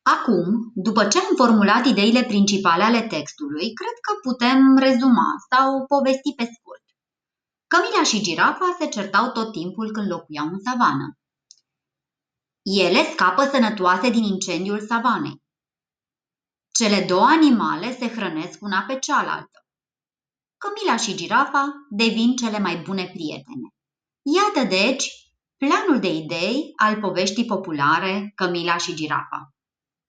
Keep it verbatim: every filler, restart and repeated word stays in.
Acum, după ce am formulat ideile principale ale textului, cred că putem rezuma sau povesti pe scurt. Cămila și girafa se certau tot timpul când locuiau în savană. Ele scapă sănătoase din incendiul savanei. Cele două animale se hrănesc una pe cealaltă. Cămila și girafa devin cele mai bune prietene. Iată deci planul de idei al poveștii populare Cămila și girafa.